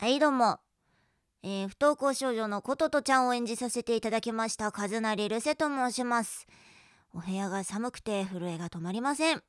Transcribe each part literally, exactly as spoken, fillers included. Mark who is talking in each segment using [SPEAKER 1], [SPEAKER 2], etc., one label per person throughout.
[SPEAKER 1] はいどうも、えー、不登校少女のこととちゃんを演じさせていただきましたカズナリルセと申します。お部屋が寒くて震えが止まりません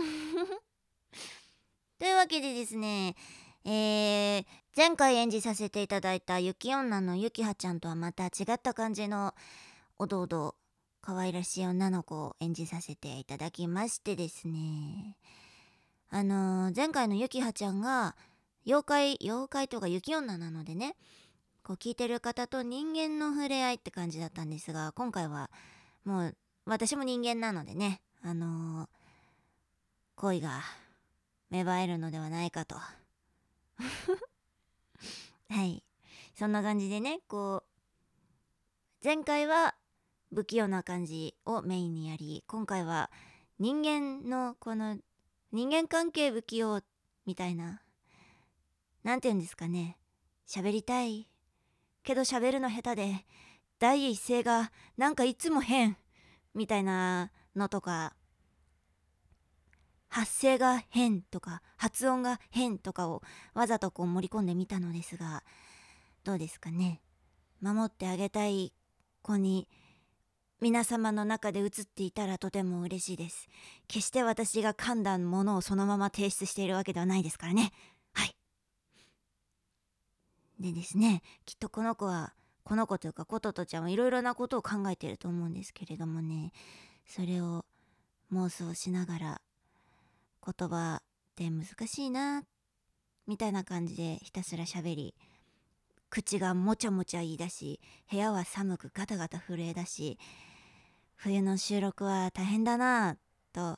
[SPEAKER 1] というわけでですね、えー、前回演じさせていただいた雪女のゆきはちゃんとはまた違った感じのおどおど可愛らしい女の子を演じさせていただきましてですね、あのー前回のゆきはちゃんが妖怪妖怪とか雪女なのでね、こう聞いてる方と人間の触れ合いって感じだったんですが、今回はもう私も人間なのでね、あのー恋が芽生えるのではないかとはい、そんな感じでね、こう前回は不器用な感じをメインにやり、今回は人間のこの人間関係不器用みたいな、なんて言うんですかね、喋りたいけど喋るの下手で第一声がなんかいつも変みたいなのとか、発声が変とか発音が変とかをわざとこう盛り込んでみたのですが、どうですかね。守ってあげたい子に皆様の中で映っていたらとても嬉しいです。決して私が噛んだものをそのまま提出しているわけではないですからね。はい。でですね、きっとこの子はこの子というかこととちゃんはいろいろなことを考えていると思うんですけれどもね、それを妄想しながら、言葉って難しいなみたいな感じでひたすら喋り、口がもちゃもちゃ言い出し、部屋は寒くガタガタ震えだし、冬の収録は大変だなと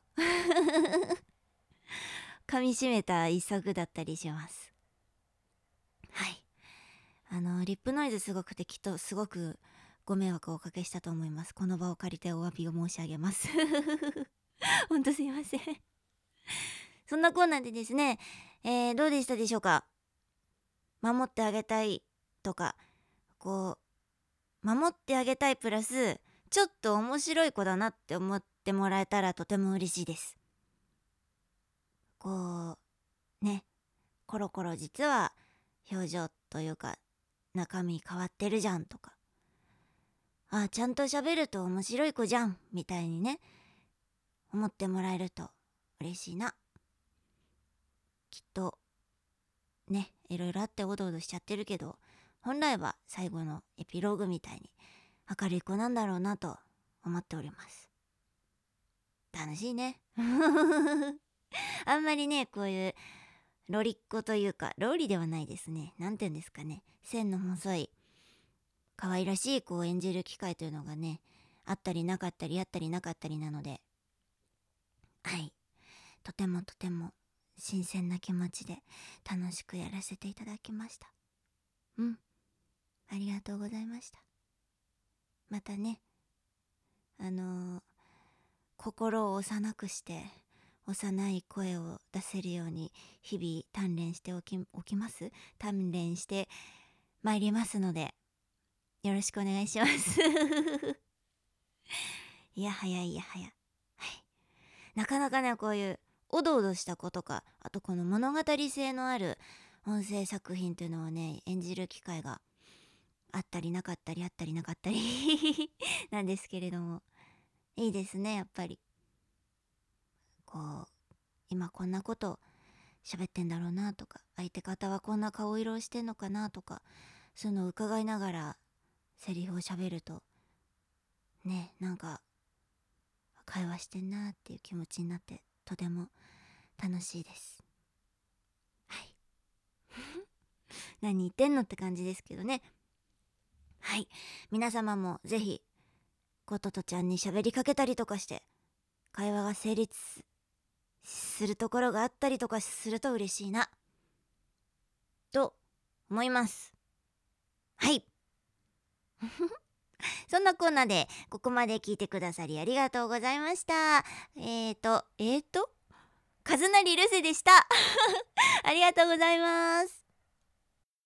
[SPEAKER 1] 噛みしめた一作だったりします。はい、あのリップノイズすごくてきっとすごくご迷惑をおかけしたと思います。この場を借りてお詫びを申し上げますほんとすいませんそんなコーナーでですね、えー、どうでしたでしょうか。守ってあげたいとか、こう守ってあげたいプラスちょっと面白い子だなって思ってもらえたらとても嬉しいです。こうね、コロコロ実は表情というか中身変わってるじゃんとか、あ、ちゃんと喋ると面白い子じゃんみたいにね思ってもらえると嬉しいな。きっとね、いろいろあっておどおどしちゃってるけど、本来は最後のエピローグみたいに明るい子なんだろうなと思っております。楽しいねあんまりね、こういうロリっ子というか、ローリではないですね、なんて言うんですかね、線の細い可愛らしい子を演じる機会というのがね、あったりなかったりあったりなかったりなので、はい、とてもとても新鮮な気持ちで楽しくやらせていただきました。うん、ありがとうございました。またね、あのー、心を幼くして幼い声を出せるように日々鍛錬しておき、おきます鍛錬してまいりますので、よろしくお願いしますいやはやいやはや、はい、なかなかね、こういうおどおどした子とか、あとこの物語性のある音声作品というのをね演じる機会があったりなかったりあったりなかったりなんですけれども、いいですね、やっぱりこう今こんなこと喋ってんだろうなとか、相手方はこんな顔色をしてんのかなとか、そういうのを伺いながらセリフを喋るとね、なんか会話してんなっていう気持ちになってとても楽しいです。はい何言ってんのって感じですけどね。はい、皆様もぜひこととちゃんに喋りかけたりとかして会話が成立するところがあったりとかすると嬉しいなと思います。はいそんなコーナーでここまで聞いてくださりありがとうございました。えーとえーとカズナリルセでしたありがとうございます。